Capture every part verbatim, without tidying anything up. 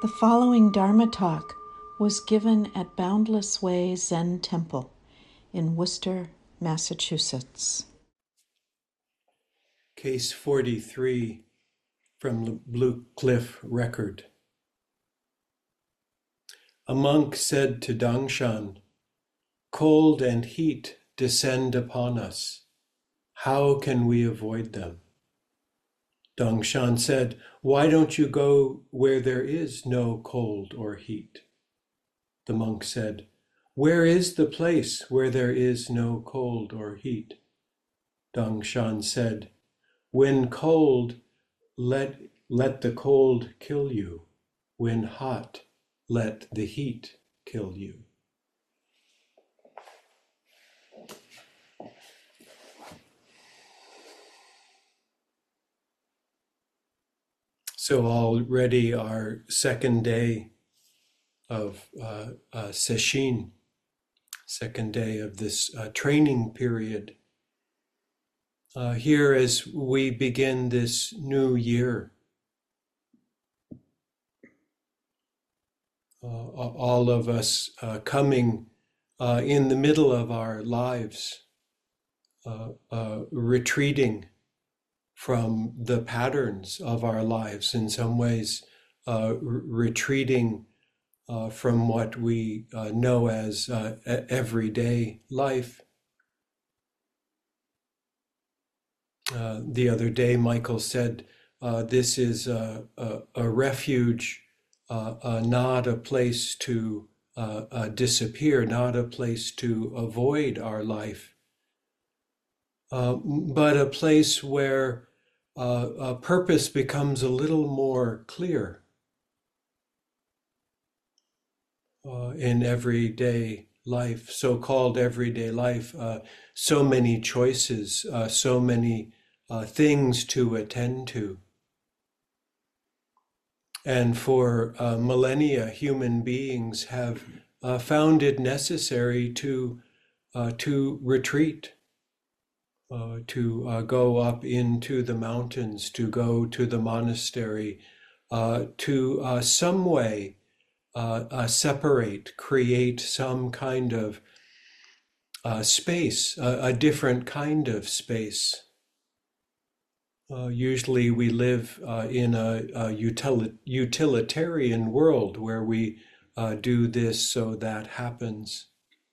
The following Dharma talk was given at Boundless Way Zen Temple in Worcester, Massachusetts. Case forty-three from Blue Cliff Record. A monk said to Dangshan, "Cold and heat descend upon us. How can we avoid them?" Dangshan said, "Why don't you go where there is no cold or heat?" The monk said, "Where is the place where there is no cold or heat?" Dangshan said, "When cold, let, let the cold kill you. When hot, let the heat kill you." So already our second day of uh, uh, Sesshin, second day of this uh, training period. Uh, here as we begin this new year, uh, all of us uh, coming uh, in the middle of our lives, uh, uh, retreating from the patterns of our lives, in some ways uh, r- retreating uh, from what we uh, know as uh, everyday life. Uh, the other day, Michael said, uh, this is a, a, a refuge, uh, uh, not a place to uh, uh, disappear, not a place to avoid our life, uh, but a place where uh, a purpose becomes a little more clear uh, in everyday life, so-called everyday life. Uh, so many choices, uh, so many uh, things to attend to. And for uh, millennia, human beings have uh, found it necessary to uh, to retreat, uh, to uh, go up into the mountains, to go to the monastery, uh, to uh, some way uh, uh, separate, create some kind of uh, space, uh, a different kind of space. Uh, usually we live uh, in a, a util- utilitarian world where we uh, do this so that happens.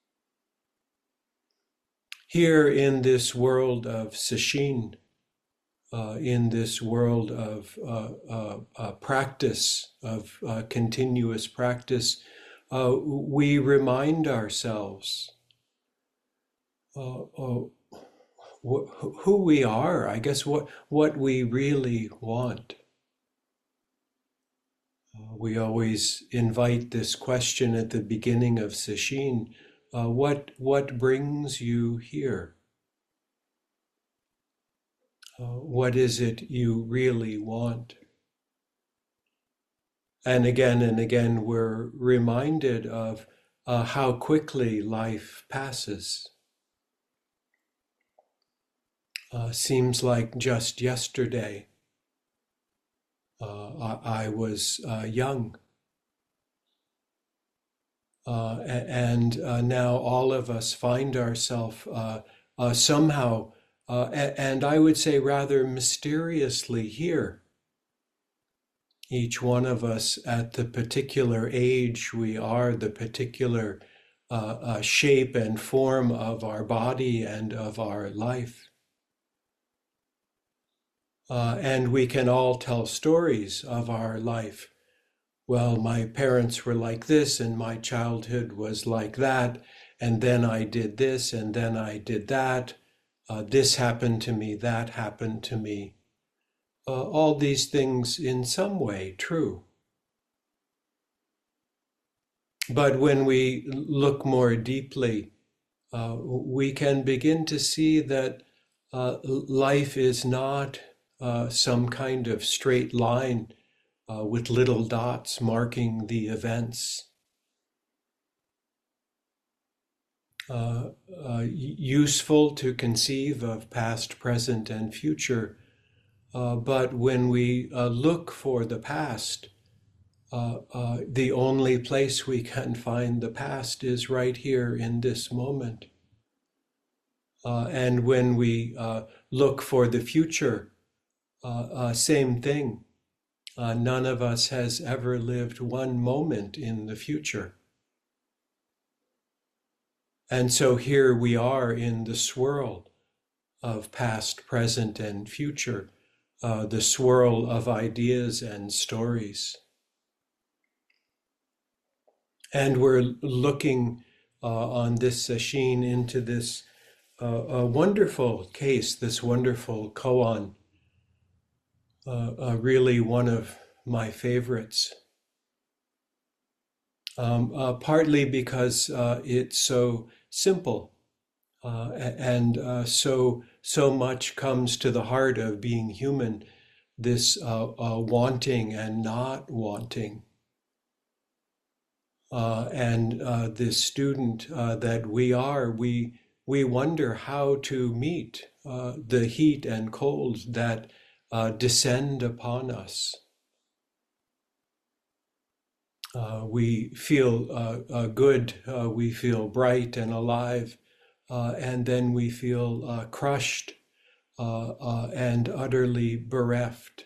Here in this world of Sesshin, uh, in this world of uh, uh, uh, practice, of uh, continuous practice, uh, we remind ourselves uh, uh, wh- who we are, I guess what, what we really want. Uh, we always invite this question at the beginning of Sesshin, uh, what, what brings you here? Uh, what is it you really want? And again and again, we're reminded of uh, how quickly life passes. Uh, seems like just yesterday uh, I, I was uh, young. Uh, and uh, now all of us find ourselves uh, uh, somehow, uh, and I would say rather mysteriously here. Each one of us at the particular age we are, the particular uh, uh, shape and form of our body and of our life. Uh, and we can all tell stories of our life. Well, my parents were like this, and my childhood was like that, and then I did this, and then I did that. Uh, this happened to me, that happened to me. Uh, all these things in some way true. But when we look more deeply, uh, we can begin to see that uh, life is not uh, some kind of straight line uh, with little dots marking the events. Uh, uh, useful to conceive of past, present, and future. Uh, but when we uh, look for the past, uh, uh, the only place we can find the past is right here in this moment. Uh, and when we uh, look for the future, uh, uh, same thing. Uh, none of us has ever lived one moment in the future. And so here we are in the swirl of past, present, and future, uh, the swirl of ideas and stories. And we're looking uh, on this sesshin into this uh, a wonderful case, this wonderful koan, uh, uh, really one of my favorites. Um, uh, partly because uh, it's so simple uh, and uh, so so much comes to the heart of being human, this uh, uh, wanting and not wanting. Uh, and uh, this student uh, that we are, we we wonder how to meet uh, the heat and cold that uh, descend upon us. Uh, we feel uh, uh, good, uh, we feel bright and alive, uh, and then we feel uh, crushed uh, uh, and utterly bereft.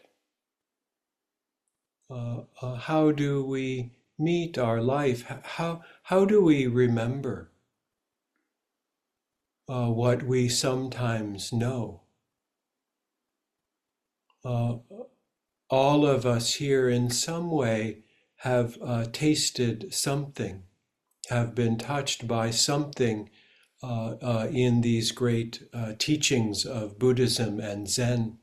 Uh, uh, how do we meet our life? How, how do we remember uh, what we sometimes know? Uh, all of us here in some way have uh, tasted something, have been touched by something uh, uh, in these great uh, teachings of Buddhism and Zen.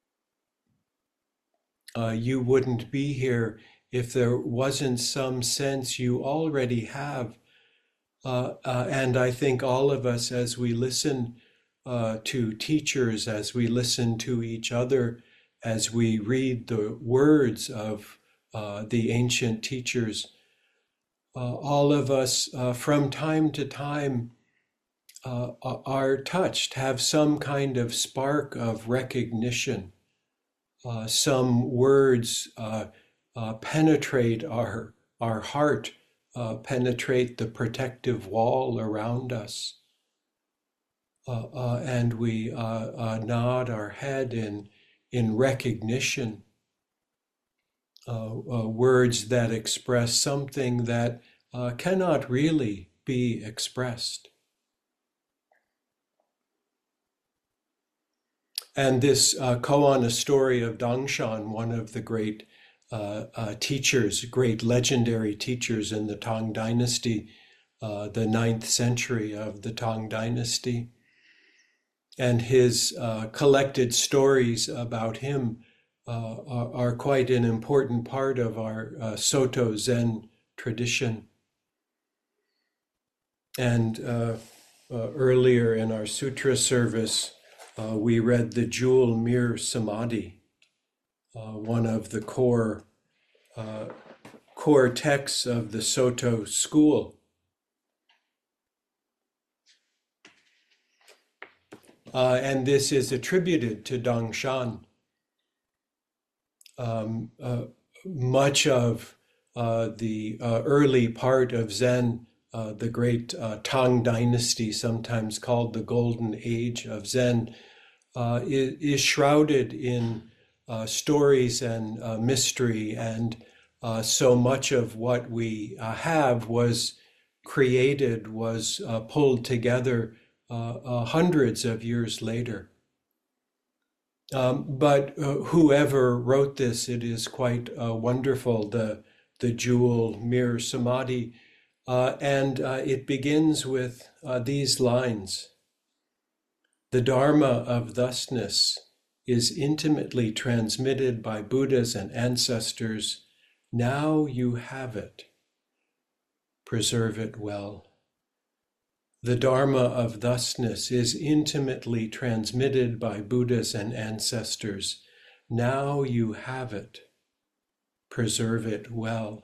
Uh, you wouldn't be here if there wasn't some sense you already have. Uh, uh, and I think all of us, as we listen uh, to teachers, as we listen to each other, as we read the words of uh, the ancient teachers, uh, all of us uh, from time to time uh, are touched, have some kind of spark of recognition. Uh, some words uh, uh, penetrate our, our heart, uh, penetrate the protective wall around us. Uh, uh, and we uh, uh, nod our head in, in recognition. Uh, uh, words that express something that uh, cannot really be expressed. And this uh, koan, a story of Dangshan, one of the great uh, uh, teachers, great legendary teachers in the Tang Dynasty, uh, the ninth century of the Tang Dynasty. And his uh, collected stories about him uh, are, are quite an important part of our uh, Soto Zen tradition. And uh, uh, earlier in our sutra service, uh, we read the Jewel Mir Samadhi, uh, one of the core uh, core texts of the Soto school. Uh, and this is attributed to Dangshan. Um, uh, much of uh, the uh, early part of Zen, uh, the great uh, Tang Dynasty, sometimes called the Golden Age of Zen, uh, is, is shrouded in uh, stories and uh, mystery, and uh, so much of what we uh, have was created, was uh, pulled together uh, uh, hundreds of years later. Um, but uh, whoever wrote this, it is quite uh, wonderful, the, the Jewel Mir Samadhi. Uh, and uh, it begins with uh, these lines. The Dharma of thusness is intimately transmitted by Buddhas and ancestors. Now you have it. Preserve it well. The Dharma of thusness is intimately transmitted by Buddhas and ancestors. Now you have it. Preserve it well.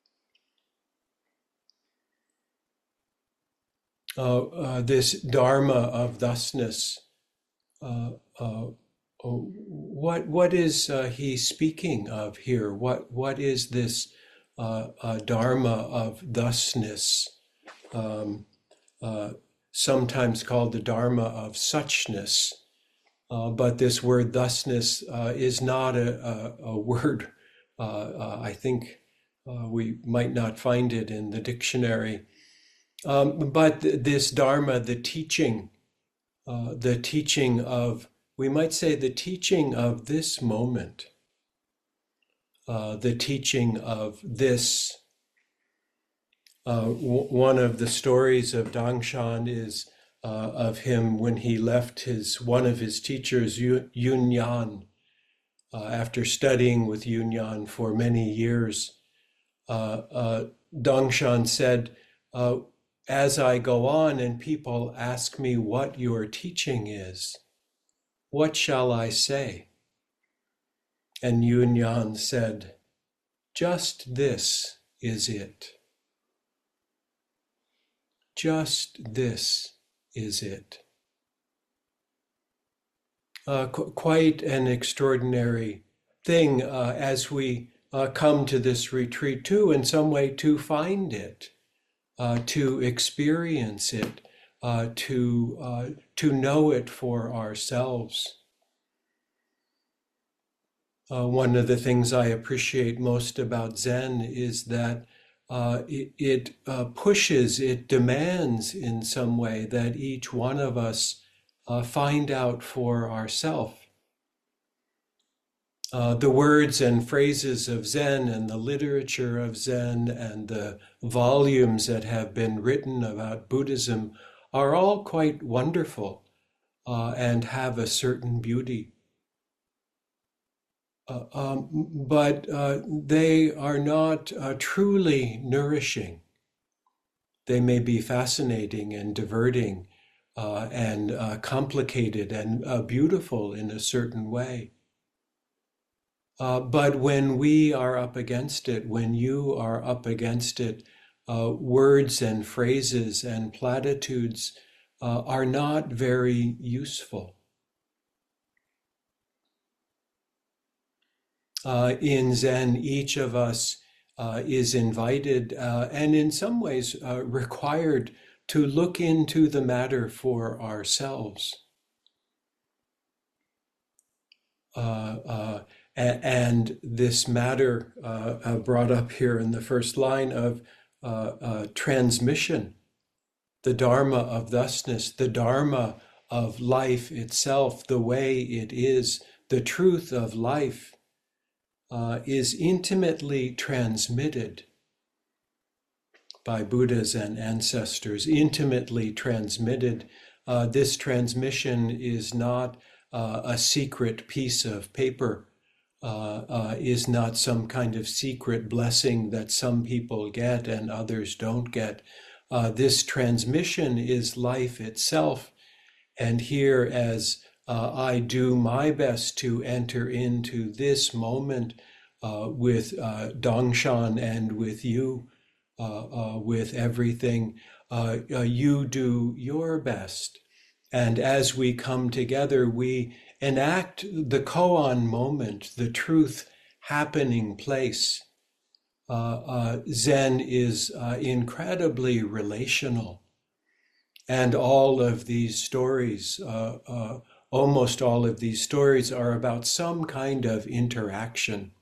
Uh, uh, this Dharma of thusness, uh, uh, what what is uh, he speaking of here? What what is this uh, uh, dharma of thusness, um, uh, sometimes called the dharma of suchness. Uh, but this word thusness uh, is not a, a, a word. Uh, uh, I think uh, we might not find it in the dictionary. Um, but th- this dharma, the teaching, uh, the teaching of, we might say the teaching of this moment, uh, the teaching of this. Uh, w- one of the stories of Dangshan is uh, of him when he left his one of his teachers, Yu- Yunyan, uh, after studying with Yunyan for many years. Uh, uh, Dangshan said, uh, as I go on and people ask me what your teaching is, what shall I say? And Yunyan said, just this is it. Just this is it. Uh, qu- quite an extraordinary thing uh, as we uh, come to this retreat too, in some way to find it, uh, to experience it, uh, to uh, to know it for ourselves. Uh, one of the things I appreciate most about Zen is that uh, it, it uh, pushes, it demands in some way that each one of us uh, find out for ourselves. Uh, the words and phrases of Zen and the literature of Zen and the volumes that have been written about Buddhism are all quite wonderful uh, and have a certain beauty. Uh, um, but uh, they are not uh, truly nourishing. They may be fascinating and diverting uh, and uh, complicated and uh, beautiful in a certain way. Uh, but when we are up against it, when you are up against it, uh, words and phrases and platitudes uh, are not very useful. Uh, in Zen, each of us uh, is invited uh, and in some ways uh, required to look into the matter for ourselves. Uh, uh, and this matter uh, uh, brought up here in the first line of uh, uh, transmission, the dharma of thusness, the dharma of life itself, the way it is, the truth of life uh, is intimately transmitted by Buddhas and ancestors, intimately transmitted. Uh, this transmission is not uh, a secret piece of paper, uh, uh, is not some kind of secret blessing that some people get and others don't get. Uh, this transmission is life itself. And here, as uh, I do my best to enter into this moment uh, with uh, Dangshan and with you, uh, uh, with everything, uh, uh, you do your best. And as we come together, we enact the koan moment, the truth happening place. Uh, uh, Zen is uh, incredibly relational. And all of these stories, uh, uh, almost all of these stories are about some kind of interaction.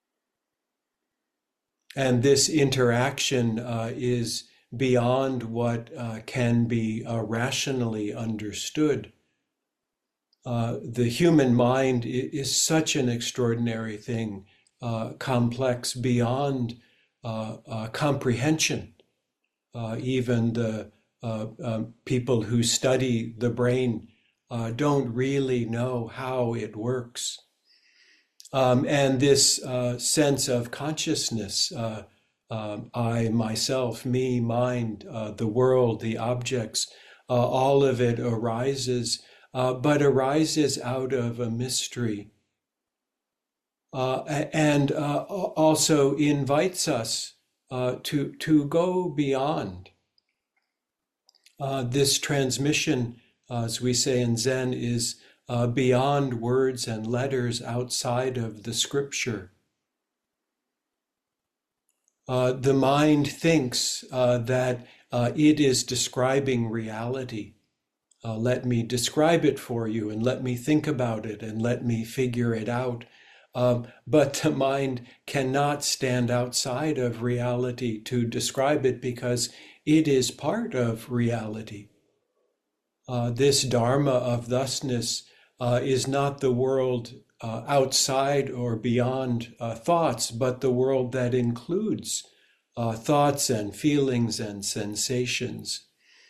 And this interaction uh, is beyond what uh, can be uh, rationally understood. Uh, the human mind is such an extraordinary thing, uh, complex beyond uh, uh, comprehension. Uh, even the uh, um, people who study the brain uh, don't really know how it works. Um, and this uh, sense of consciousness, uh, um, I, myself, me, mind, uh, the world, the objects, uh, all of it arises, uh, but arises out of a mystery. Uh, and uh, also invites us uh, to, to go beyond. Uh, this transmission, uh, as we say in Zen, is uh, beyond words and letters, outside of the scripture. Uh, the mind thinks uh, that uh, it is describing reality. Uh, let me describe it for you, and let me think about it, and let me figure it out. Um, but the mind cannot stand outside of reality to describe it, because it is part of reality. Uh, this Dharma of thusness uh, is not the world uh, outside or beyond uh, thoughts, but the world that includes uh, thoughts and feelings and sensations.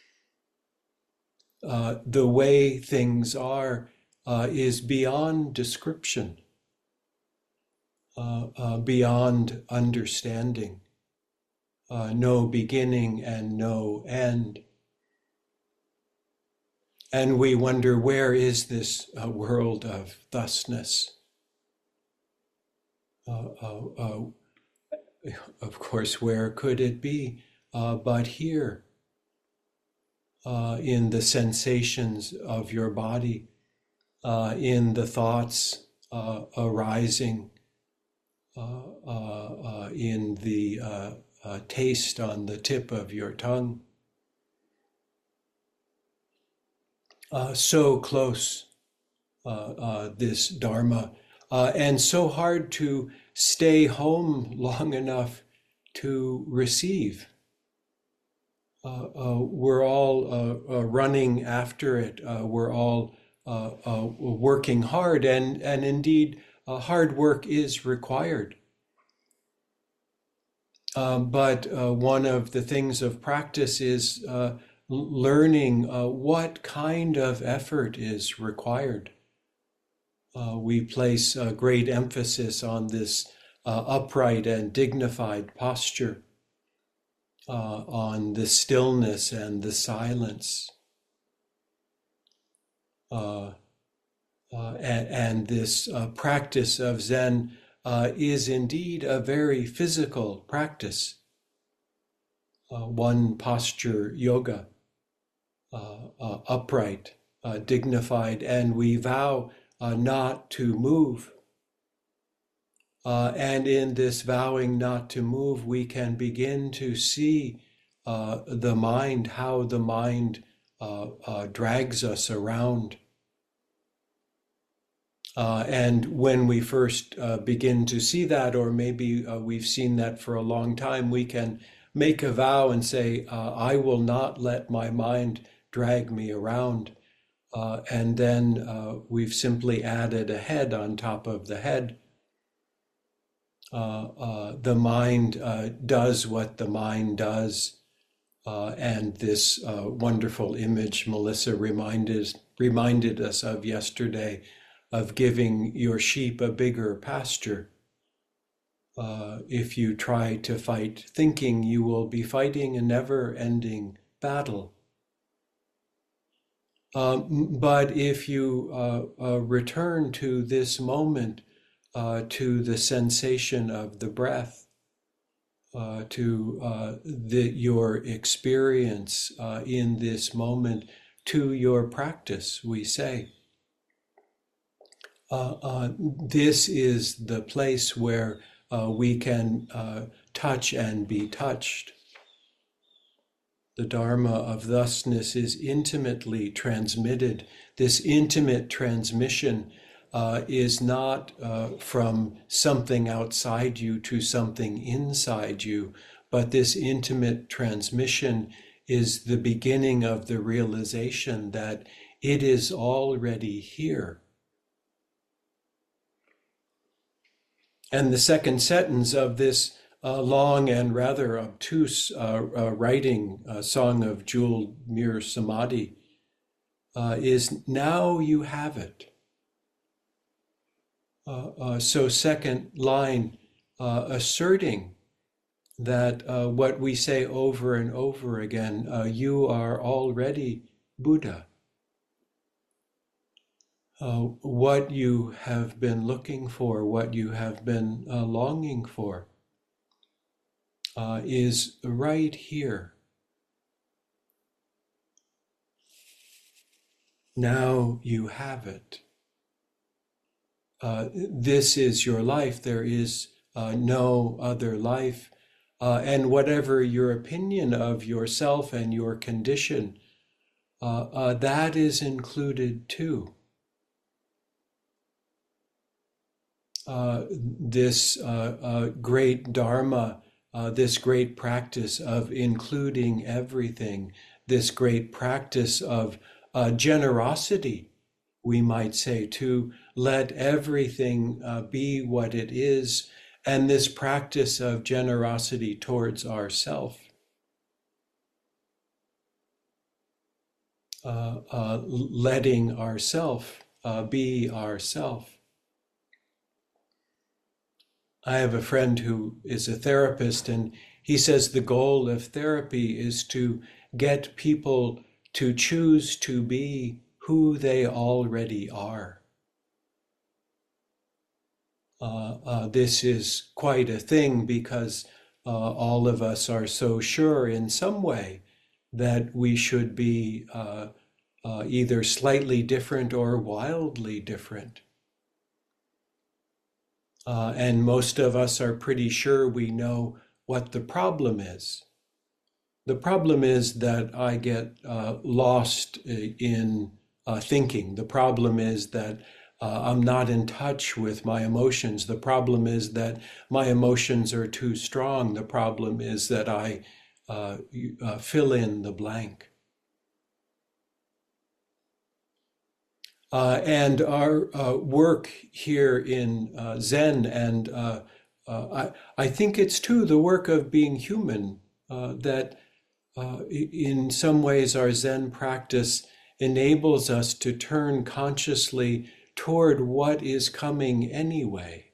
Uh, the way things are uh, is beyond description, uh, uh, beyond understanding, uh, no beginning and no end. And we wonder, where is this uh, world of thusness? Uh, uh, uh, of course, where could it be uh, but here, uh, in the sensations of your body, uh, in the thoughts uh, arising, uh, uh, uh, in the uh, uh, taste on the tip of your tongue. Uh, so close, uh, uh, this Dharma, uh, and so hard to stay home long enough to receive. Uh, uh, we're all uh, uh, running after it. Uh, we're all uh, uh, working hard, and, and indeed, uh, hard work is required. Um, but uh, one of the things of practice is uh, learning uh, what kind of effort is required. Uh, we place a great emphasis on this uh, upright and dignified posture, uh, on the stillness and the silence, uh, uh, and, and this uh, practice of Zen uh, is indeed a very physical practice. Uh, one posture yoga, uh, uh, upright, uh, dignified, and we vow uh, not to move. Uh, and in this vowing not to move, we can begin to see uh, the mind, how the mind uh, uh, drags us around. Uh, and when we first uh, begin to see that, or maybe uh, we've seen that for a long time, we can make a vow and say, uh, I will not let my mind drag me around. Uh, and then uh, we've simply added a head on top of the head. Uh, uh, the mind uh, does what the mind does. Uh, and this uh, wonderful image Melissa reminded, reminded us of yesterday, of giving your sheep a bigger pasture. Uh, if you try to fight thinking, you will be fighting a never-ending battle. Um, but if you uh, uh, return to this moment, uh, to the sensation of the breath, uh, to uh, the, your experience uh, in this moment, to your practice, we say, uh, uh, this is the place where uh, we can uh, touch and be touched. The Dharma of thusness is intimately transmitted. This intimate transmission uh, is not uh, from something outside you to something inside you, but this intimate transmission is the beginning of the realization that it is already here. And the second sentence of this uh, long and rather obtuse uh, uh, writing, uh, Song of Jeweled Mirror Samadhi, uh, is now you have it. Uh, uh, so second line, uh, asserting that uh, what we say over and over again, uh, you are already Buddha. Uh, what you have been looking for, what you have been uh, longing for, uh, is right here. Now you have it. Uh, this is your life. There is uh, no other life. uh, and whatever your opinion of yourself and your condition, uh, uh, that is included too. Uh, this uh, uh, great Dharma, uh, this great practice of including everything, this great practice of uh, generosity, we might say, to let everything uh, be what it is, and this practice of generosity towards ourself. Uh, uh, letting ourself uh, be ourself. I have a friend who is a therapist, and he says the goal of therapy is to get people to choose to be who they already are. Uh, uh, this is quite a thing because uh, all of us are so sure in some way that we should be uh, uh, either slightly different or wildly different. Uh, and most of us are pretty sure we know what the problem is. The problem is that I get uh, lost in uh, thinking. The problem is that uh, I'm not in touch with my emotions. The problem is that my emotions are too strong. The problem is that I uh, uh, fill in the blank. Uh, and our uh, work here in uh, Zen, and uh, uh, I, I think it's too the work of being human, uh, that uh, in some ways our Zen practice enables us to turn consciously toward what is coming anyway.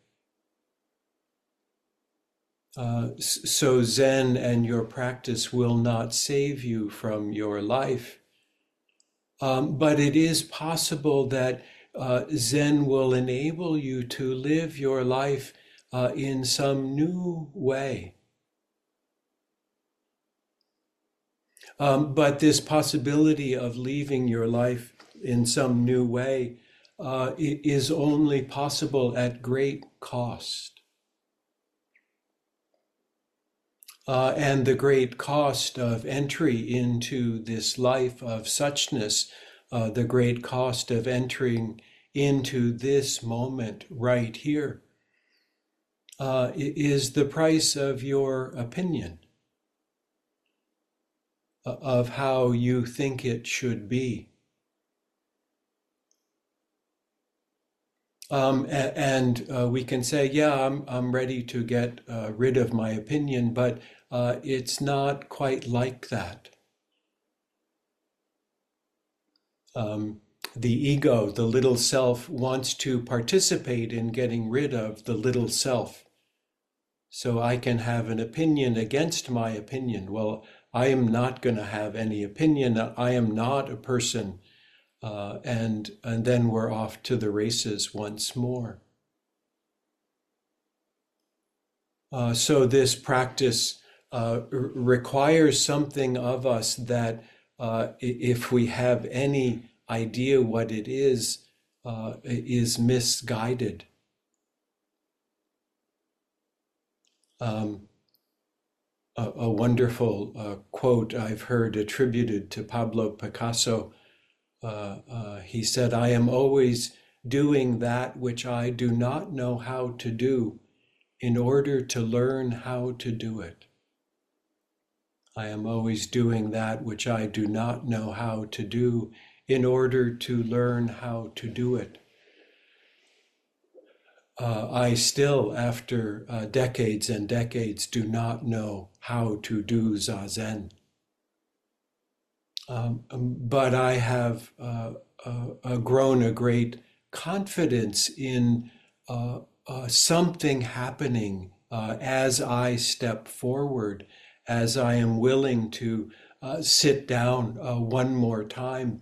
Uh, so Zen and your practice will not save you from your life. Um, but it is possible that uh, Zen will enable you to live your life uh, in some new way. Um, but this possibility of leaving your life in some new way uh, is only possible at great cost. Uh, and the great cost of entry into this life of suchness, uh, the great cost of entering into this moment right here, uh, is the price of your opinion, uh, of how you think it should be. Um, and uh, we can say, yeah, I'm, I'm ready to get uh, rid of my opinion, but uh, it's not quite like that. Um, the ego, the little self, wants to participate in getting rid of the little self. So I can have an opinion against my opinion. Well, I am not going to have any opinion. I am not a person. Uh, and, and then we're off to the races once more. Uh, so this practice uh, r- requires something of us that uh, if we have any idea what it is, uh, is misguided. Um, a, a wonderful uh, quote I've heard attributed to Pablo Picasso. Uh, uh, he said, "I am always doing that which I do not know how to do in order to learn how to do it. I am always doing that which I do not know how to do in order to learn how to do it." Uh, I still, after uh, decades and decades, do not know how to do Zazen. Um, but I have uh, uh, uh, grown a great confidence in uh, uh, something happening uh, as I step forward, as I am willing to uh, sit down uh, one more time,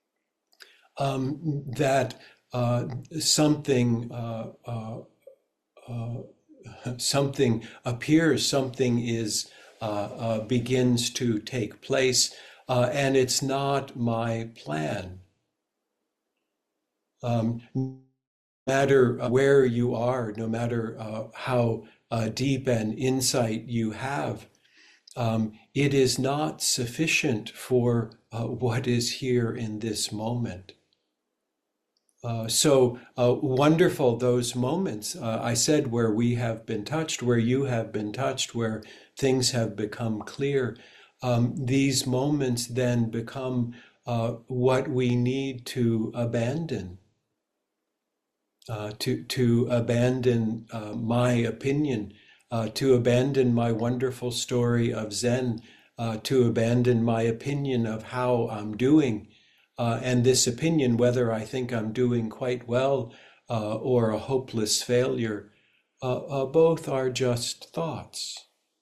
um, that uh, something uh, uh, uh, something appears, something is uh, uh, begins to take place. Uh, and it's not my plan. Um, matter where you are, no matter uh, how uh, deep an insight you have, um, it is not sufficient for uh, what is here in this moment. Uh, so uh, wonderful those moments, uh, I said, where we have been touched, where you have been touched, where things have become clear. Um, these moments then become uh, what we need to abandon. Uh, to to abandon uh, my opinion, uh, to abandon my wonderful story of Zen, uh, to abandon my opinion of how I'm doing, uh, and this opinion, whether I think I'm doing quite well uh, or a hopeless failure, uh, uh, both are just thoughts.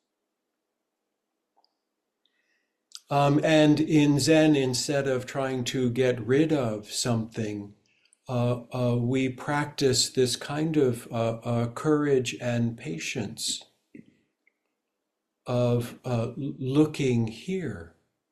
Um, and in Zen, instead of trying to get rid of something, Uh, uh, we practice this kind of uh, uh, courage and patience of uh, looking here,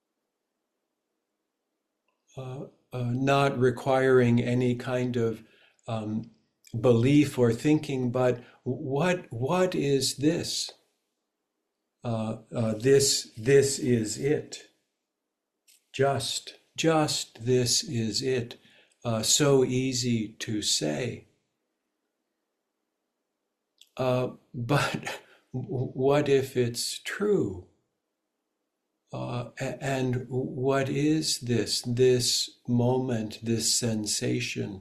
uh, uh, not requiring any kind of um, belief or thinking, but what what is this? Uh, uh, this this is it. Just just this is it. Uh, so easy to say. Uh, but what if it's true? Uh, and what is this, this moment, this sensation?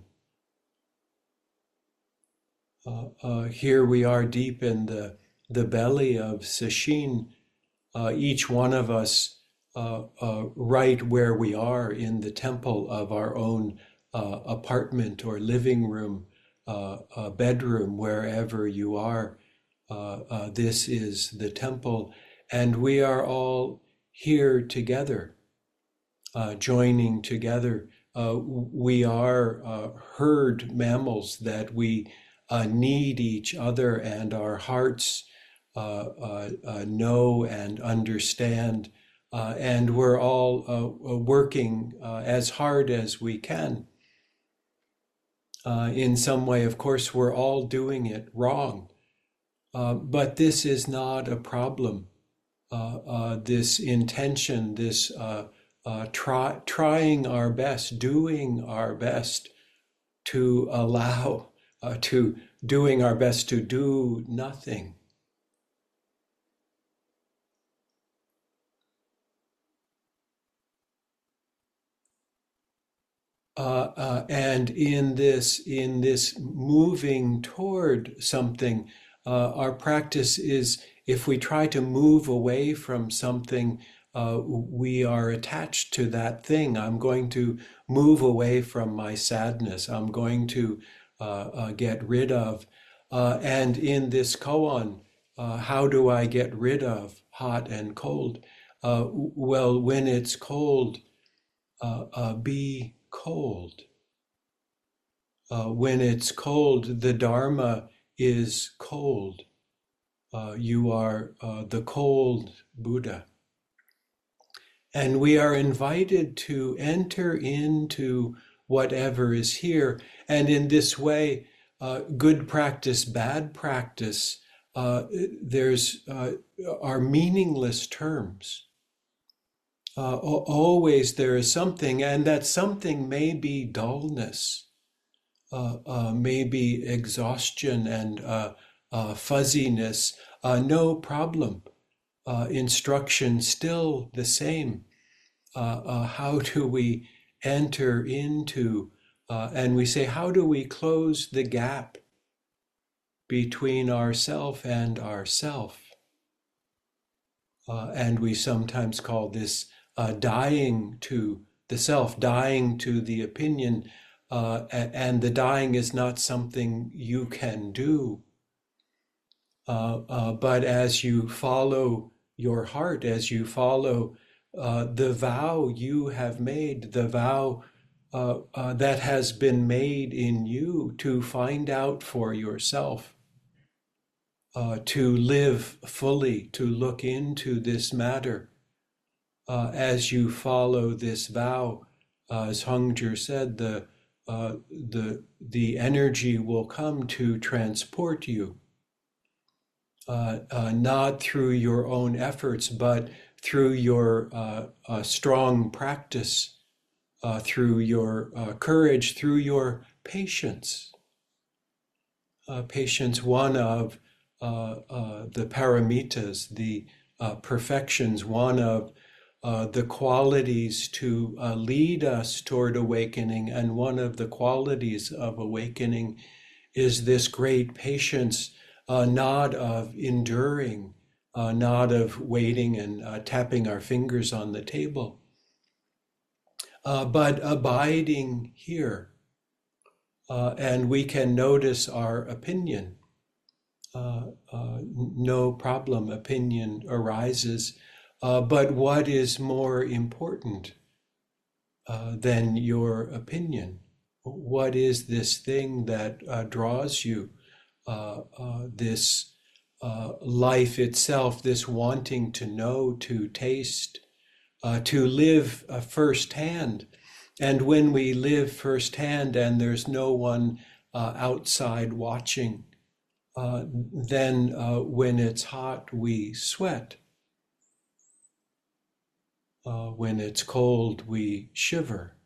Uh, uh, here we are deep in the, the belly of Sesshin, uh, each one of us uh, uh, right where we are in the temple of our own uh, apartment or living room, uh, uh, bedroom, wherever you are. Uh, uh, this is the temple, and we are all here together, uh, joining together. Uh, we are uh, herd mammals that we uh, need each other, and our hearts uh, uh, uh, know and understand, uh, and we're all uh, working uh, as hard as we can. Uh, in some way, of course, we're all doing it wrong. Uh, but this is not a problem. Uh, uh, this intention, this uh, uh, try, trying our best, doing our best to allow, uh, to doing our best to do nothing. Uh, uh, and in this, in this moving toward something, uh, our practice is, if we try to move away from something, uh, we are attached to that thing. I'm going to move away from my sadness. I'm going to uh, uh, get rid of. Uh, and in this koan, uh, how do I get rid of hot and cold? Uh, well, when it's cold, uh, uh, be cold. Uh, when it's cold, the Dharma is cold. Uh, you are uh, the cold Buddha. And we are invited to enter into whatever is here. And in this way, uh, good practice, bad practice, uh, there's uh, are meaningless terms. Uh, always there is something, and that something may be dullness, uh, uh, maybe exhaustion and uh, uh, fuzziness. Uh, no problem. Uh, instruction still the same. Uh, uh, how do we enter into, uh, and we say, how do we close the gap between ourself and ourself? Uh, and we sometimes call this uh, dying to the self, dying to the opinion, uh, and the dying is not something you can do. Uh, uh, but as you follow your heart, as you follow uh, the vow you have made, the vow uh, uh, that has been made in you to find out for yourself, uh, to live fully, to look into this matter, uh, as you follow this vow, uh, as Hongzhi said, the uh, the, the energy will come to transport you, uh, uh, not through your own efforts, but through your uh, uh, strong practice, uh, through your uh, courage, through your patience. Uh, patience, one of uh, uh, the paramitas, the uh, perfections, one of uh, the qualities to uh, lead us toward awakening. And one of the qualities of awakening is this great patience, uh, not of enduring, uh, not of waiting and uh, tapping our fingers on the table, uh, but abiding here. Uh, and we can notice our opinion. Uh, uh, no problem, opinion arises. Uh, but what is more important uh, than your opinion? What is this thing that uh, draws you? Uh, uh, this uh, life itself, this wanting to know, to taste, uh, to live uh, firsthand. And when we live firsthand and there's no one uh, outside watching, uh, then uh, when it's hot, we sweat. Uh, when it's cold, we shiver.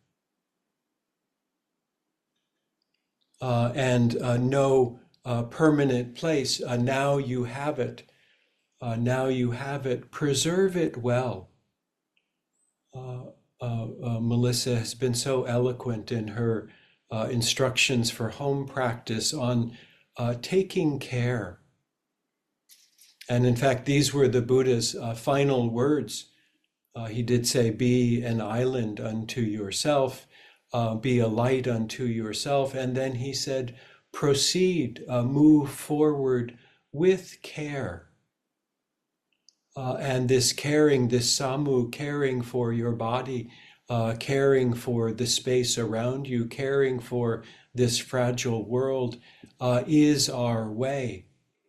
Uh, and uh, no uh, permanent place. Uh, now you have it. Uh, now you have it. Preserve it well. Uh, uh, uh, Melissa has been so eloquent in her uh, instructions for home practice on uh, taking care. And in fact, these were the Buddha's uh, final words. Uh, he did say, be an island unto yourself, uh, be a light unto yourself. And then he said, proceed, uh, move forward with care. Uh, and this caring, this samu, caring for your body, uh, caring for the space around you, caring for this fragile world, uh, is our way.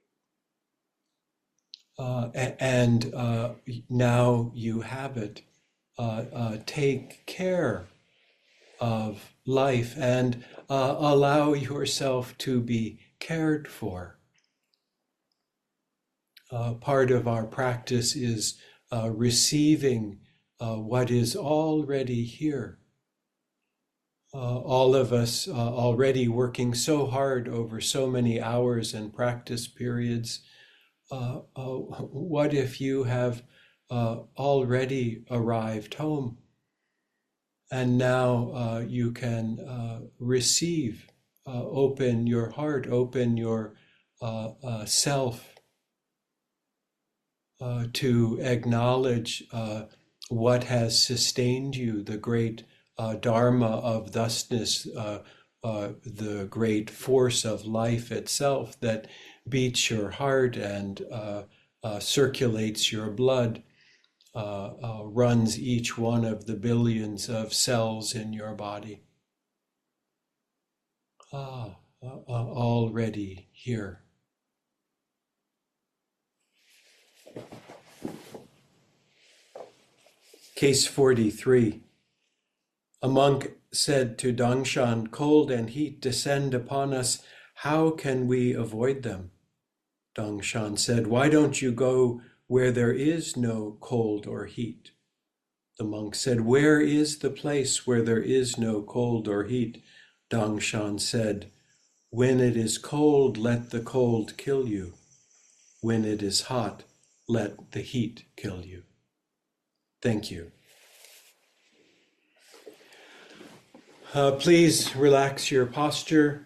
Uh, and uh, now you have it. Uh, uh, take care of life and uh, allow yourself to be cared for. Uh, part of our practice is uh, receiving uh, what is already here. Uh, all of us uh, already working so hard over so many hours and practice periods. Uh, uh, what if you have uh, already arrived home and now uh, you can uh, receive, uh, open your heart, open your uh, uh, self uh, to acknowledge uh, what has sustained you, the great uh, dharma of thusness, uh, uh, the great force of life itself that beats your heart and uh, uh, circulates your blood, uh, uh, runs each one of the billions of cells in your body. Ah, uh, uh, already here. Case forty-three. A monk said to Dangshan, cold and heat descend upon us. How can we avoid them? Dangshan said, why don't you go where there is no cold or heat? The monk said, where is the place where there is no cold or heat? Dangshan said, when it is cold, let the cold kill you. When it is hot, let the heat kill you. Thank you. Uh, please relax your posture.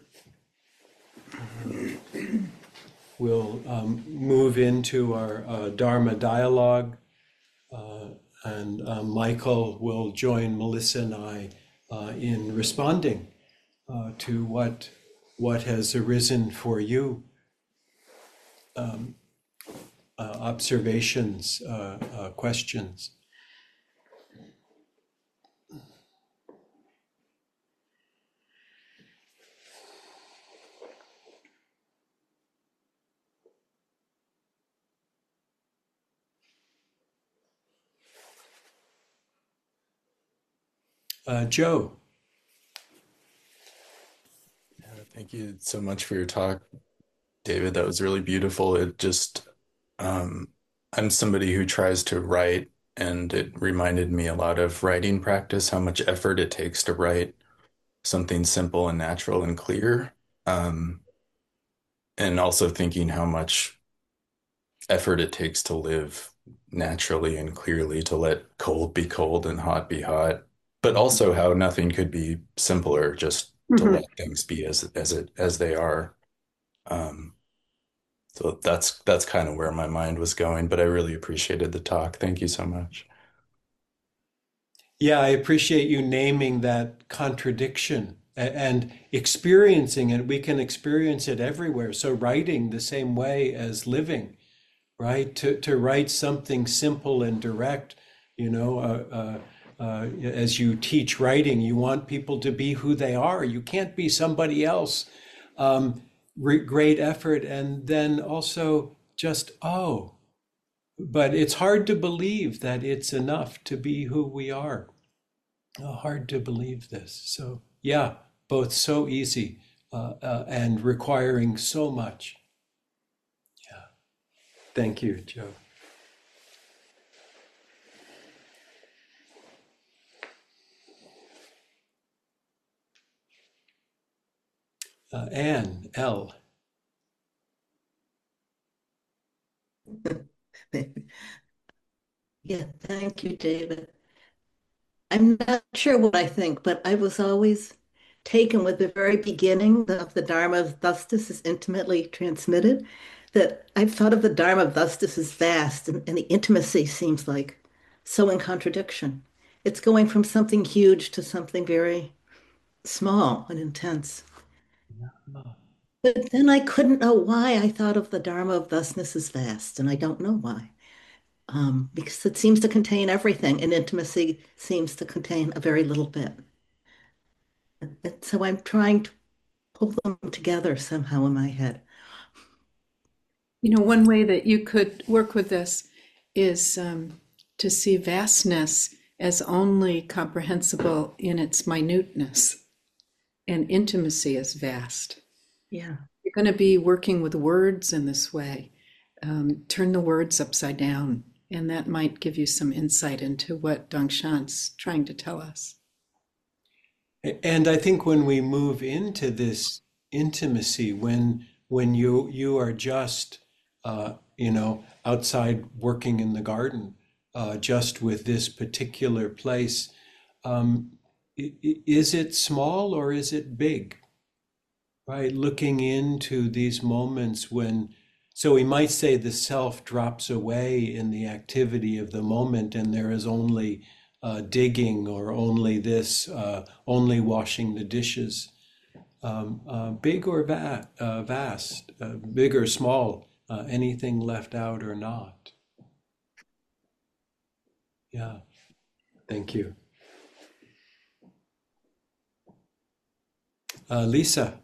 We'll um, move into our uh, Dharma dialogue, uh, and uh, Michael will join Melissa and I uh, in responding uh, to what, what has arisen for you, um, uh, observations, uh, uh, questions. Uh, Joe. Thank you so much for your talk, David. That was really beautiful. It just, um, I'm somebody who tries to write, and it reminded me a lot of writing practice, how much effort it takes to write something simple and natural and clear. Um, and also thinking how much effort it takes to live naturally and clearly, to let cold be cold and hot be hot, but also how nothing could be simpler, just to Mhm. let things be as as it as they are. Um, so that's that's kind of where my mind was going, but I really appreciated the talk. Thank you so much. Yeah, I appreciate you naming that contradiction a- and experiencing it. We can experience it everywhere. So writing the same way as living, right? To to write something simple and direct, you know, uh, uh, uh, as you teach writing, you want people to be who they are. You can't be somebody else. Um, re- great effort, and then also just oh, but it's hard to believe that it's enough to be who we are. Oh, hard to believe this. So yeah, both so easy uh, uh, and requiring so much. Yeah, thank you, Joe. Uh, Anne L. Yeah, thank you, David. I'm not sure what I think, but I was always taken with the very beginning of the Dharma of Thustis is intimately transmitted, that I've thought of the Dharma of Thustis as vast, and, and the intimacy seems like so in contradiction. It's going from something huge to something very small and intense. But then I couldn't know why I thought of the Dharma of Thusness as vast, and I don't know why. Um, because it seems to contain everything, and intimacy seems to contain a very little bit. And so I'm trying to pull them together somehow in my head. You know, one way that you could work with this is um, to see vastness as only comprehensible in its minuteness, and intimacy as vast. Yeah. You're going to be working with words in this way. Um, turn the words upside down, and that might give you some insight into what Dongshan's trying to tell us. And I think when we move into this intimacy, when when you you are just uh, you know outside working in the garden, uh, just with this particular place, um, i- i- is it small or is it big? Right, looking into these moments when, so we might say the self drops away in the activity of the moment, and there is only uh, digging or only this, uh, only washing the dishes. Um, uh, big or va- uh, vast, uh, big or small, uh, anything left out or not. Yeah, thank you. Uh, Lisa.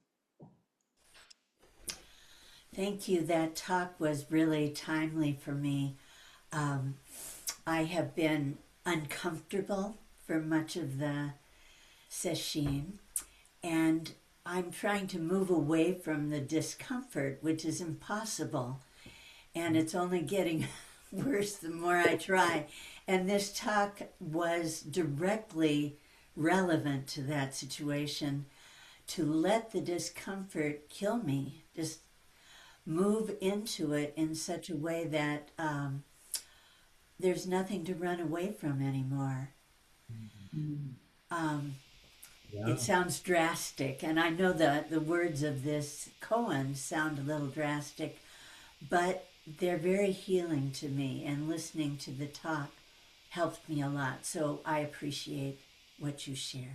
Thank you. That talk was really timely for me. Um, I have been uncomfortable for much of the session, and I'm trying to move away from the discomfort, which is impossible. And it's only getting worse the more I try. And this talk was directly relevant to that situation, to let the discomfort kill me, just move into it in such a way that um, there's nothing to run away from anymore. Um, it Yeah. sounds drastic, and I know that the words of this koan sound a little drastic, but they're very healing to me, and listening to the talk helped me a lot. So I appreciate what you shared.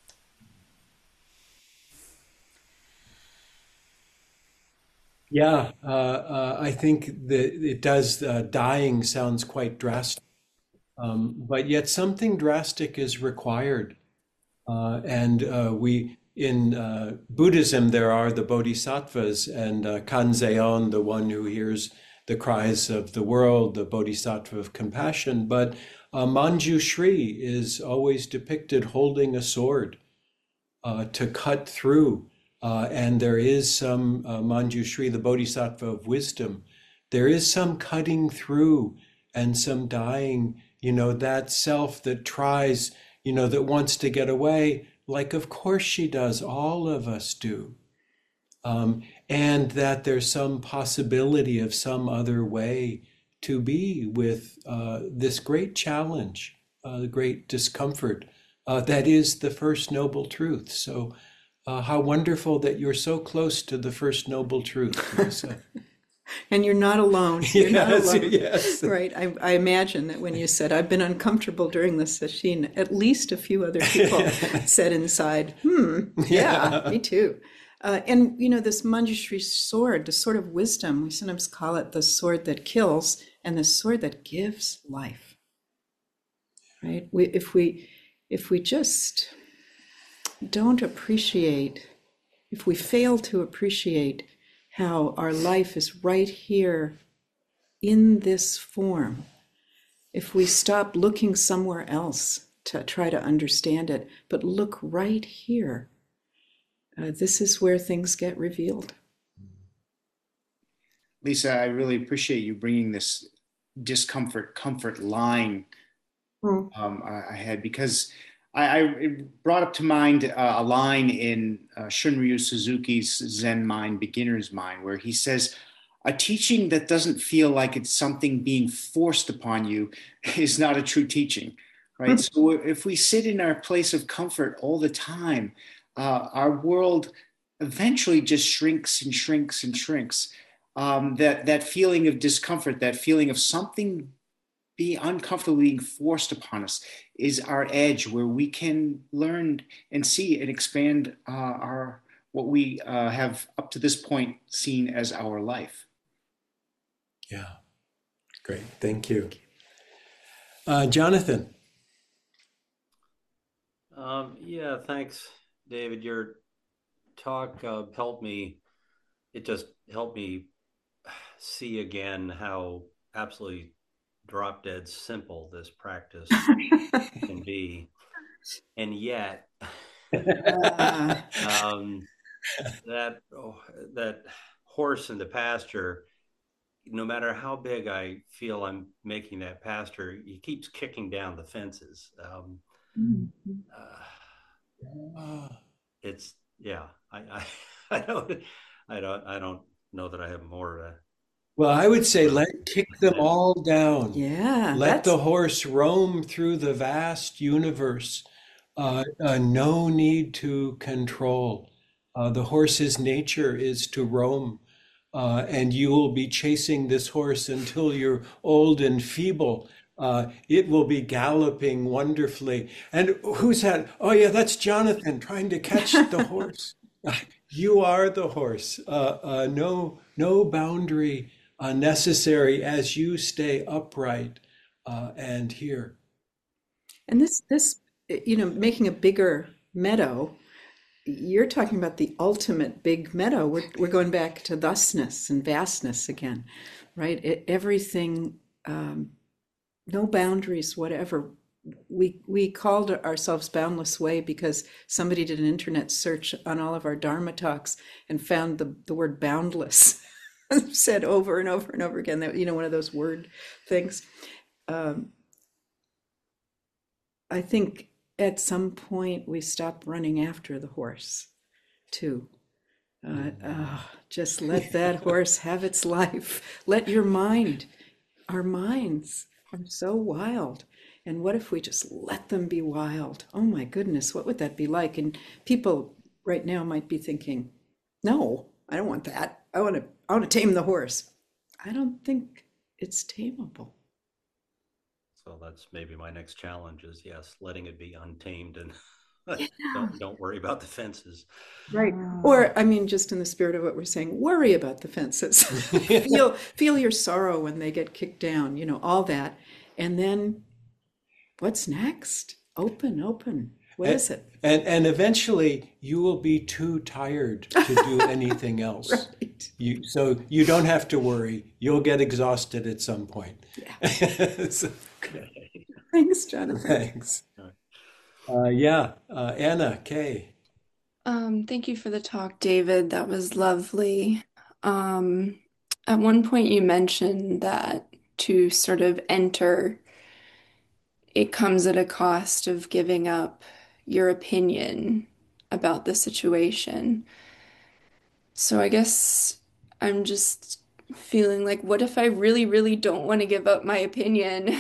Yeah, uh, uh, I think that it does. Uh, dying sounds quite drastic, um, but yet something drastic is required. Uh, and uh, we, in uh, Buddhism, there are the bodhisattvas, and uh, Kanzeon, the one who hears the cries of the world, the bodhisattva of compassion. But uh, Manjushri is always depicted holding a sword uh, to cut through uh, and there is some uh, Manjushri, the Bodhisattva of wisdom. There is some cutting through and some dying, you know, that self that tries, you know, that wants to get away, like of course she does, all of us do. Um, and that there's some possibility of some other way to be with uh, this great challenge, uh, the great discomfort uh, that is the first noble truth. So uh, how wonderful that you're so close to the first noble truth, Lisa. And you're not alone. You're not Yes, alone. yes. Right. I, I imagine that when you said, I've been uncomfortable during the session, at least a few other people said inside, hmm, yeah, Yeah. me too. Uh, and, you know, this Manjushri sword, the sword of wisdom, we sometimes call it the sword that kills and the sword that gives life. Right? We, if we, if we just don't appreciate, if we fail to appreciate how our life is right here in this form, if we stop looking somewhere else to try to understand it, but look right here, uh, this is where things get revealed. Lisa, I really appreciate you bringing this discomfort, comfort line Hmm. um, I, I had, because I, I it brought up to mind uh, a line in uh, Shunryu Suzuki's Zen Mind, Beginner's Mind, where he says, a teaching that doesn't feel like it's something being forced upon you is not a true teaching, right? So if we sit in our place of comfort all the time, uh, our world eventually just shrinks and shrinks and shrinks. Um, that, that feeling of discomfort, that feeling of something being uncomfortable being forced upon us is our edge, where we can learn and see and expand uh, our what we uh, have up to this point seen as our life. Yeah, great. Thank you. Uh, Jonathan. Um, yeah, thanks, David. Your talk uh, helped me. It just helped me see again how absolutely drop dead simple this practice can be. And yet, Uh, um, that oh, that horse in the pasture, no matter how big I feel I'm making that pasture, he keeps kicking down the fences. Um, uh, Ah. it's yeah. I, I I don't I don't I don't know that I have more. Uh, Well, I would say let kick them all down. yeah, Let that's the horse roam through the vast universe. Uh, uh, no need to control. Uh, the horse's nature is to roam, uh, and you will be chasing this horse until you're old and feeble. Uh, it will be galloping wonderfully. And who's that? Oh, yeah, that's Jonathan trying to catch the horse. You are the horse. Uh, uh, no, no boundary uh, necessary as you stay upright uh, and here. and this this you know, making a bigger meadow. You're talking about the ultimate big meadow. We're we're going back to thusness and vastness again, right? It, everything, um, no boundaries, whatever. We we called ourselves Boundless Way because somebody did an internet search on all of our Dharma talks and found the, the word boundless said over and over and over again. That, you know, one of those word things. Um, I think at some point we stop running after the horse, too. Uh, oh, just let that horse have its life. Let your mind, our minds are so wild. And what if we just let them be wild? Oh my goodness, what would that be like? And people right now might be thinking, no, I don't want that. I want to, I want to tame the horse. I don't think it's tameable. so that's maybe my next challenge is yes, letting it be untamed and don't don't worry about the fences. Right. Or, I mean, just in the spirit of what we're saying, worry about the fences. feel feel your sorrow when they get kicked down, you know, all that. And then what's next? Open, open. What And, is it? and and eventually you will be too tired to do anything else. Right. You so you don't have to worry. You'll get exhausted at some point. Yeah. So, Thanks, Jonathan. thanks. Uh, yeah, uh, Anna Kay. Um, thank you for the talk, David. That was lovely. Um, at one point, you mentioned that to sort of enter, it comes at a cost of giving up your opinion about the situation. So I guess I'm just feeling like, what if I really, really don't want to give up my opinion?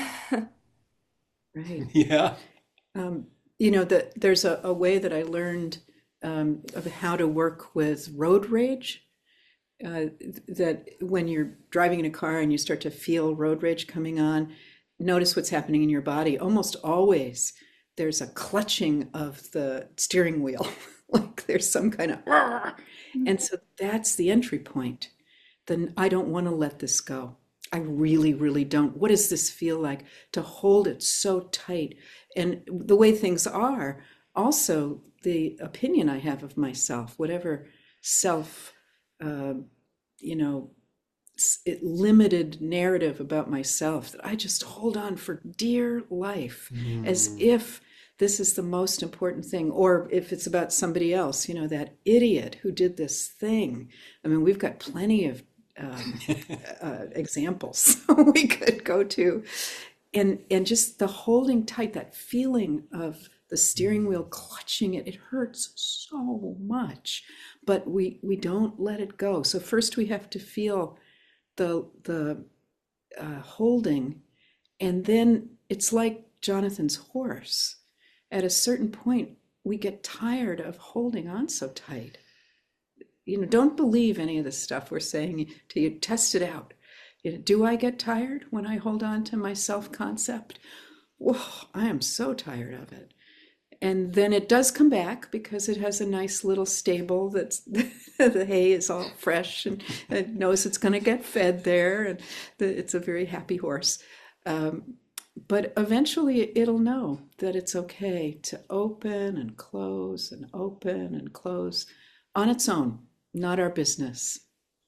Right. Yeah. Um, you know, that there's a, a way that I learned um, of how to work with road rage. Uh, that when you're driving in a car and you start to feel road rage coming on, notice what's happening in your body. Almost always there's a clutching of the steering wheel, like there's some kind of, and so that's the entry point. Then I don't want to let this go. I really, really don't. What does this feel like to hold it so tight? And the way things are, also the opinion I have of myself, whatever self, uh, you know, it, limited narrative about myself that I just hold on for dear life, mm. as if this is the most important thing. Or if it's about somebody else, you know, that idiot who did this thing. I mean, we've got plenty of um, uh, examples we could go to. And, and just the holding tight, that feeling of the steering wheel clutching it, it hurts so much, but we, we don't let it go. So first we have to feel the, the uh, holding, and then it's like Jonathan's horse. At a certain point, we get tired of holding on so tight. You know, don't believe any of the stuff we're saying to you. Test it out. You know, do I get tired when I hold on to my self-concept? Whoa, I am so tired of it. And then it does come back because it has a nice little stable that's the hay is all fresh and it knows it's going to get fed there, and the, it's a very happy horse. Um, but eventually it'll know that it's okay to open and close and open and close on its own, not our business.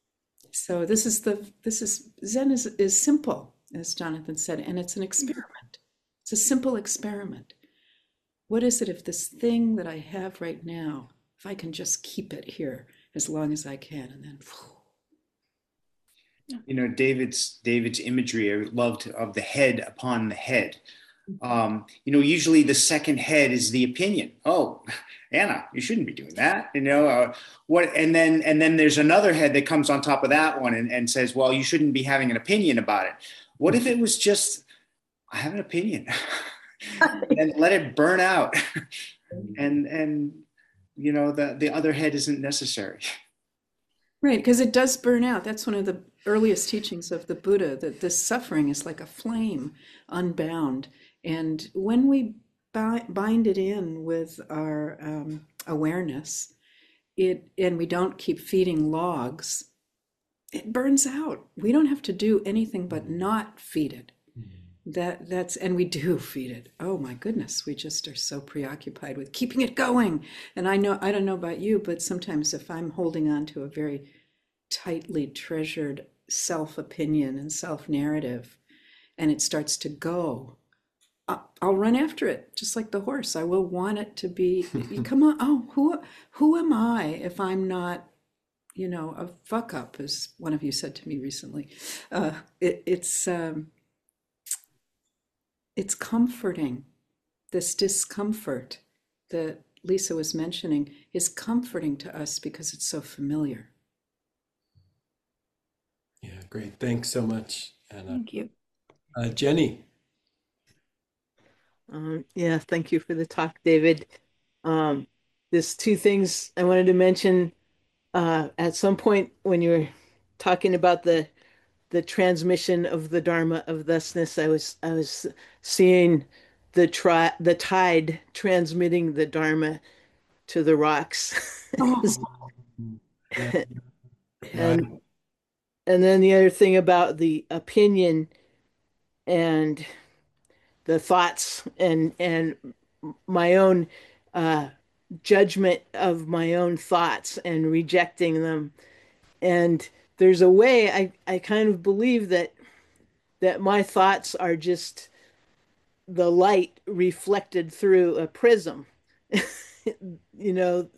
So this is the this is Zen is is simple, as Jonathan said, and it's an experiment. It's a simple experiment. What is it if this thing that I have right now, if I can just keep it here as long as I can, and then you know, David's David's imagery I loved of the head upon the head. Um, you know, usually the second head is the opinion. Oh, Anna, you shouldn't be doing that. You know, uh, what? And then and then there's another head that comes on top of that one and, and says, well, you shouldn't be having an opinion about it. What if it was just, I have an opinion, and let it burn out, and and you know the the other head isn't necessary. Right, because it does burn out. That's one of the earliest teachings of the Buddha, that this suffering is like a flame unbound. And when we bind it in with our um, awareness, it and we don't keep feeding logs, it burns out. We don't have to do anything but not feed it. Mm-hmm. That that's and we do feed it. Oh my goodness, we just are so preoccupied with keeping it going. And I know I don't know about you, but sometimes if I'm holding on to a very tightly treasured self-opinion and self-narrative, and it starts to go, I'll run after it, just like the horse. I will want it to be, come on, oh, who who am I if I'm not, you know, a fuck up, as one of you said to me recently. Uh, it, it's um, it's comforting. This discomfort that Lisa was mentioning is comforting to us because it's so familiar. Yeah, great. Thanks so much, Anna. Thank you. Uh, Jenny. Um, yeah, thank you for the talk, David. Um, there's two things I wanted to mention. Uh, at some point when you were talking about the the transmission of the Dharma of thusness, I was I was seeing the tri the tide transmitting the Dharma to the rocks. Oh. Yeah. and Right. and then the other thing about the opinion and the thoughts and and my own uh, judgment of my own thoughts and rejecting them. And there's a way I, I kind of believe that that my thoughts are just the light reflected through a prism. You know,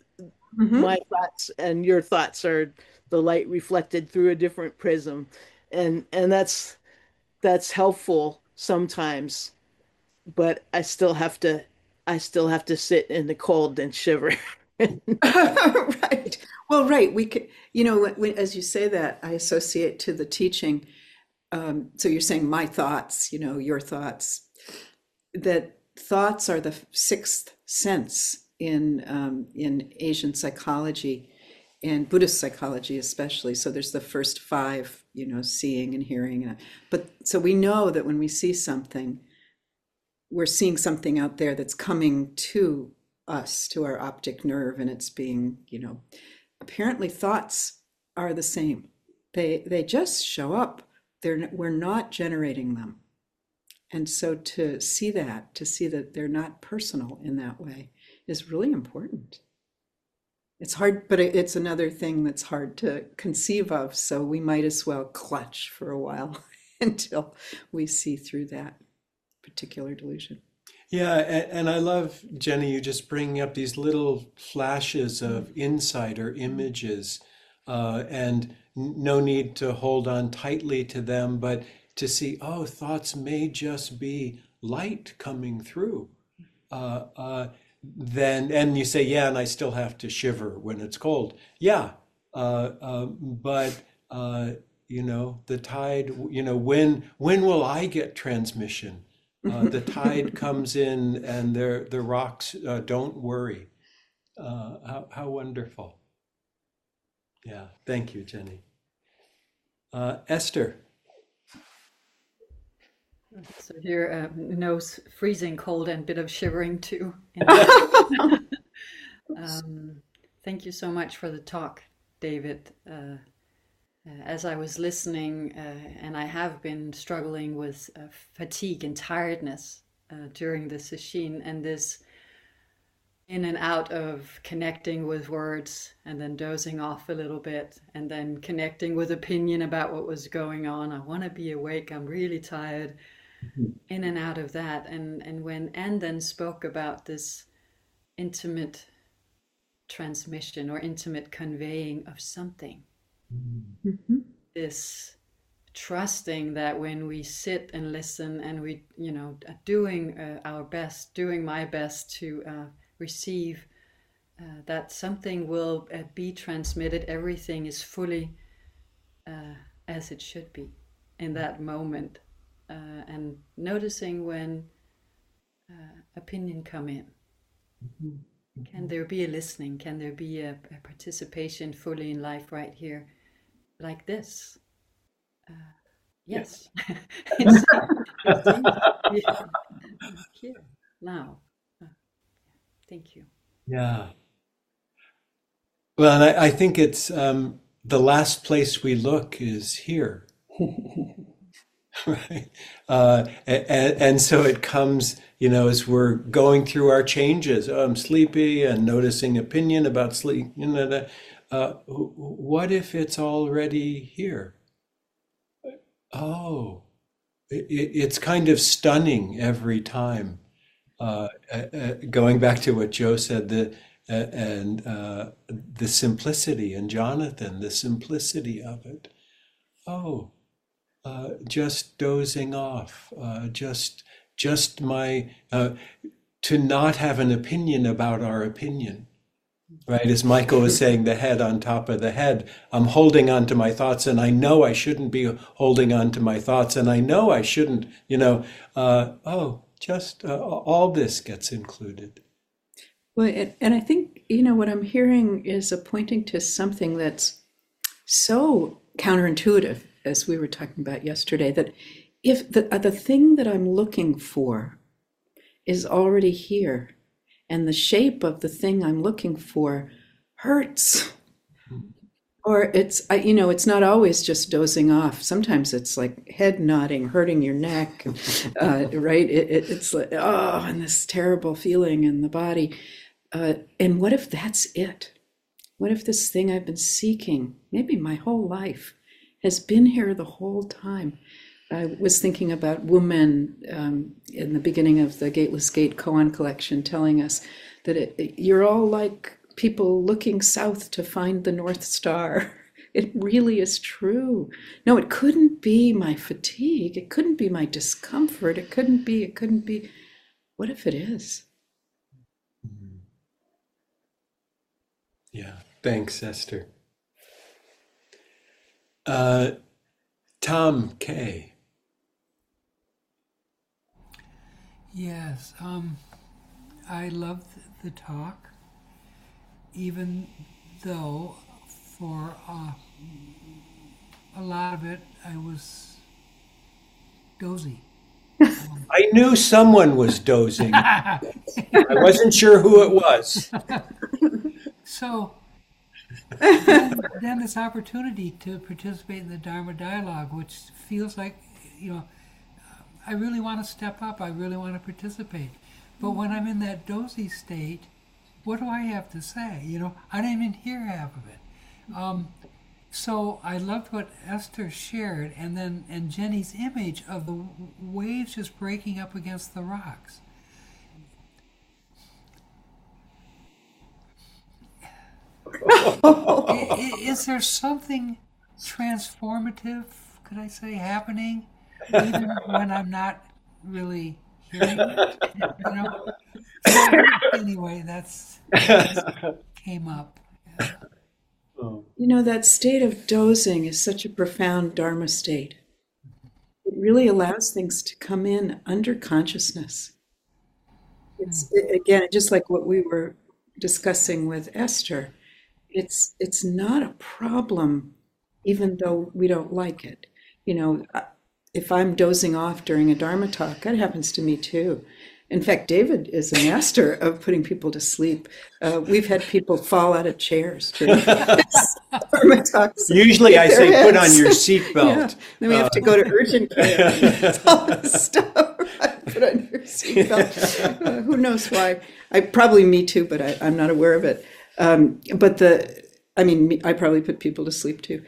Mhm. my thoughts and your thoughts are the light reflected through a different prism. And and that's that's helpful sometimes, but I still have to I still have to sit in the cold and shiver. Right. Well, right. We could, you know, when, when- as you say that, I associate to the teaching. Um, so you're saying my thoughts, you know, your thoughts, that thoughts are the sixth sense in um, in Asian psychology and Buddhist psychology especially. So there's the first five, you know, seeing and hearing. And, but so we know that when we see something, we're seeing something out there that's coming to us, to our optic nerve, and it's being, you know, apparently thoughts are the same. They they just show up. They're we're not generating them. And so to see that, to see that they're not personal in that way is really important. It's hard, but it's another thing that's hard to conceive of. So we might as well clutch for a while until we see through that particular delusion. Yeah, and, and I love, Jenny, you just bringing up these little flashes of insight or images, uh, and n- no need to hold on tightly to them, but to see, oh, thoughts may just be light coming through. Uh, uh, then, and you say, yeah, and I still have to shiver when it's cold. Yeah, uh, uh, but uh, you know, the tide. You know, when when will I get transmission? Uh, the tide comes in, and the the rocks uh, don't worry. Uh, how how wonderful! Yeah, thank you, Jenny. Uh, Esther. So here, uh, nose freezing cold and bit of shivering too. in the- um, Thank you so much for the talk, David. Uh, uh, as I was listening, uh, and I have been struggling with uh, fatigue and tiredness uh, during the session, and this in and out of connecting with words and then dozing off a little bit and then connecting with opinion about what was going on. I want to be awake. I'm really tired. In and out of that. And, and when Anne then spoke about this intimate transmission or intimate conveying of something, Mhm. this trusting that when we sit and listen and we, you know, doing uh, our best, doing my best to uh, receive uh, that something will uh, be transmitted, everything is fully uh, as it should be in that moment, uh, and noticing when uh, opinion come in. Can there be a listening? Can there be a, a participation fully in life right here, like this? Uh, yes, it's, it's yeah, here now. Uh, thank you. Yeah. Well, and I, I think it's um, the last place we look is here, right? Uh, and, and so it comes, you know, as we're going through our changes. Oh, I'm sleepy, and noticing opinion about sleep. You know, the, uh, what if it's already here? Oh, it, it's kind of stunning every time. Uh, uh, uh, going back to what Joe said, the uh, and uh, the simplicity, and Jonathan, the simplicity of it. Oh, uh, just dozing off, uh, just just my uh, to not have an opinion about our opinion, right? As Michael was saying, the head on top of the head. I'm holding on to my thoughts, and I know I shouldn't be holding on to my thoughts, and I know I shouldn't, you know. Uh, oh, just uh, all this gets included. Well, and, and I think, you know, what I'm hearing is a pointing to something that's so counterintuitive, as we were talking about yesterday, that if the, uh, the thing that I'm looking for is already here, and the shape of the thing I'm looking for hurts, or it's, I- you know, it's not always just dozing off. Sometimes it's like head nodding, hurting your neck, uh, right? It, it, it's like, oh, and this terrible feeling in the body. Uh, and what if that's it? What if this thing I've been seeking, maybe my whole life, has been here the whole time? I was thinking about Wu Men um, in the beginning of the Gateless Gate koan collection, telling us that it, it- you're all like people looking south to find the North Star. It really is true. No, it couldn't be my fatigue. It couldn't be my discomfort. It couldn't be, it couldn't be. What if it is? Yeah, thanks, Esther. Uh, Tom K. Yes, um, I loved the talk, even though for uh, a lot of it I was dozy. Um, I knew someone was dozing. I wasn't sure who it was. So then, then this opportunity to participate in the Dharma dialogue, which feels like, you know, I really want to step up. I really want to participate. But when I'm in that dozy state, what do I have to say? You know, I don't even hear half of it. Um, so I loved what Esther shared, and then and Jenny's image of the waves just breaking up against the rocks. Is there something transformative, could I say, happening, even when I'm not really hearing it? You know? So anyway, that's, that came up. Yeah. You know, that state of dozing is such a profound Dharma state. It really allows things to come in under consciousness. It's, again, just like what we were discussing with Esther. It's it's not a problem, even though we don't like it. You know, if I'm dozing off during a Dharma talk, that happens to me too. In fact, David is a master of putting people to sleep. Uh, we've had people fall out of chairs during Dharma talks. Usually I say, heads. Put on your seatbelt. Yeah. Then we have to go to urgent care. It's all this stuff. Put on your seatbelt. Uh, who knows why? I probably me too, but I, I'm not aware of it. Um, but the, I mean, I probably put people to sleep too.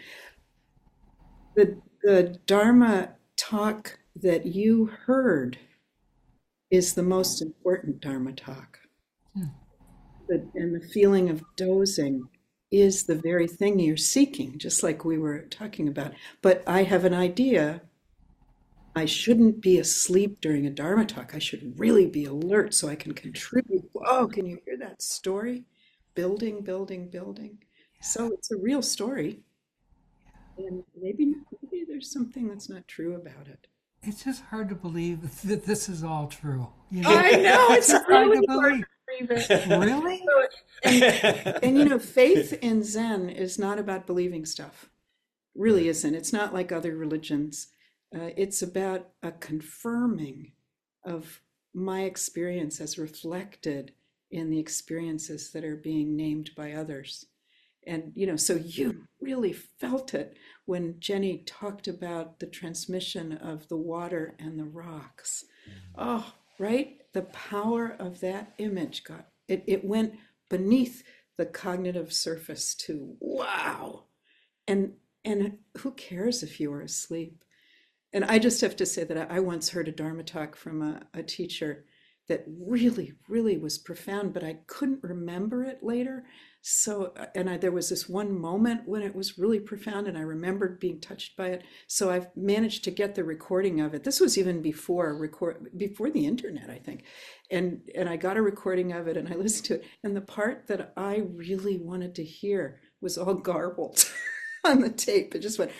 The, the Dharma talk that you heard is the most important Dharma talk. Hmm. The, and the feeling of dozing is the very thing you're seeking, just like we were talking about. But I have an idea. I shouldn't be asleep during a Dharma talk. I should really be alert so I can contribute. Oh, can you hear that story? Building, building, building. So it's a real story. And maybe, maybe there's something that's not true about it. It's just hard to believe that this is all true. You know? I know, it's really hard to believe. It. Really? And, and you know, faith in Zen is not about believing stuff. It really isn't. It's not like other religions. Uh, it's about a confirming of my experience as reflected in the experiences that are being named by others. And, you know, so you really felt it when Jenny talked about the transmission of the water and the rocks. Oh, right? The power of that image got, it, it went beneath the cognitive surface to wow. And, and who cares if you were asleep? And I just have to say that I once heard a Dharma talk from a, a teacher that really, really was profound, but I couldn't remember it later. So, and I, there was this one moment when it was really profound and I remembered being touched by it. So I've managed to get the recording of it. This was even before record, before the internet, I think. And, and I got a recording of it and I listened to it. And the part that I really wanted to hear was all garbled on the tape. It just went,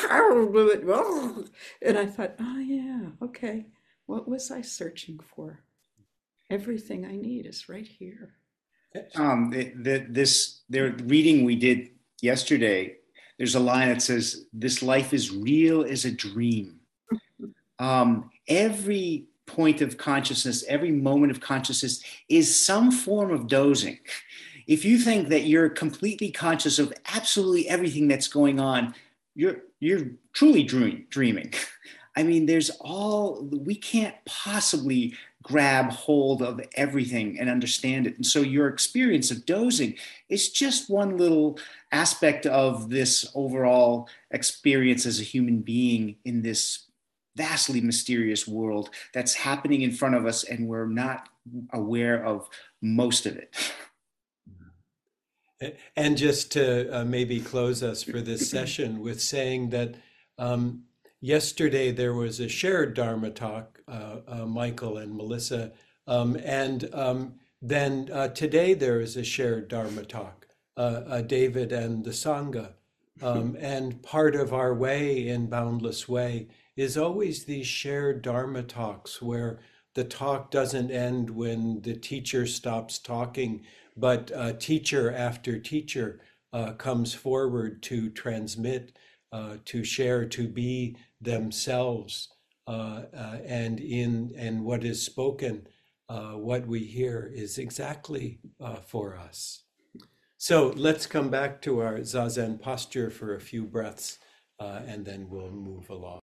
and I thought, oh yeah, okay. What was I searching for? Everything I need is right here. Um, the, the, this the reading we did yesterday, there's a line that says, "This life is real as a dream." Um, every point of consciousness, every moment of consciousness is some form of dozing. If you think that you're completely conscious of absolutely everything that's going on, you're you're truly dream, dreaming. I mean, there's all, we can't possibly grab hold of everything and understand it. And so your experience of dozing is just one little aspect of this overall experience as a human being in this vastly mysterious world that's happening in front of us, and we're not aware of most of it. And just to uh, maybe close us for this session with saying that um, yesterday there was a shared Dharma talk, uh, uh, Michael and Melissa, um, and um, then uh, today there is a shared Dharma talk, uh, uh, David and the Sangha. Um, and part of our way in Boundless Way is always these shared Dharma talks where the talk doesn't end when the teacher stops talking, but uh, teacher after teacher uh, comes forward to transmit, uh, to share, to be themselves, uh, uh, and in and what is spoken, uh, what we hear is exactly uh, for us. So let's come back to our Zazen posture for a few breaths, uh, and then we'll move along.